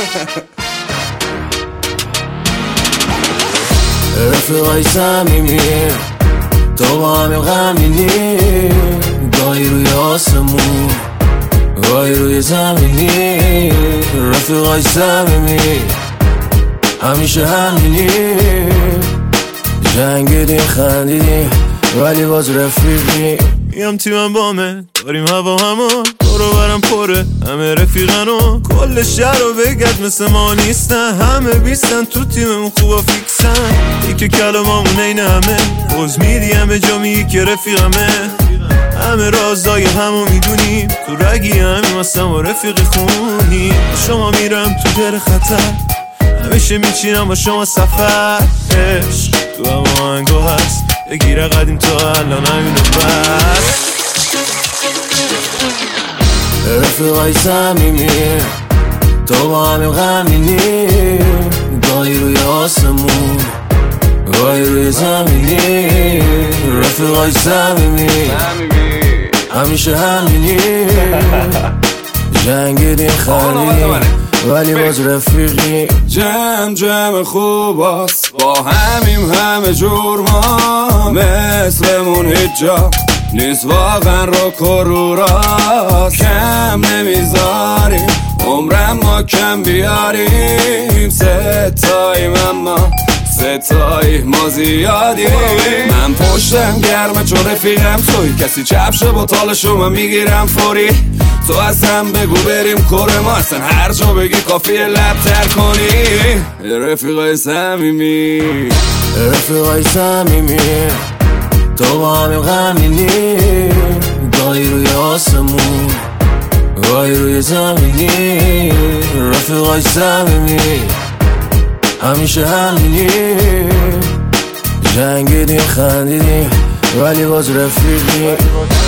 رفیقای صمیمی تو با همین غمینی، گاهی روی آسمون گاهی روی زمینی. رفیقای صمیمی همیشه همینی، جنگیدیم خندیدیم ولی باز رفیقی. میام تیمم بامه داریم هوا همون دورو برم پره همه رفیقنو، کل شهر رو بگرد مثل ما نیستن، همه بیستن تو تیممون خوبا فیکسن. یکی کلمامون این همه خوز میدی همه جا میگی که رفیقمه، همه رازای همو میدونیم تو رگی همیم هستم و رفیق خونی. شما میرم تو در خطر همیشه میچینم با شما سفر، عشق تو هم آهنگو هست بگیره قدیم تا الان همینو بس. رفیقای صمیمی تو با همین غمینی، گاهی روی آسمون گاهی روی زمینی. رفیقای صمیمی همیشه همینی، جنگیدیم خندیدیم ولی باز رفیقی. جمع خوباست با همیم همه جور، ما مثلمون هیچ جا نیست واقعا رو کروراست. کم نمیذاریم عمرم ما کم بیاریم، ستاییم اما ستایی ما زیادیم. من پشتم گرمه چون رفیقم توی، کسی چپشه با تالشو من میگیرم فوری. تو اصلا بگو بریم کره ما، اصلا هر جا بگی کافیه لب تر کنی. رفیقای صمیمی رفیقای صمیمی تو با همین غمینی، گاهی روی آسمون گاهی روی زمینی. رفیقای صمیمی همیشه همینی، جنگیدیم خندیدیم ولی باز رفیقی.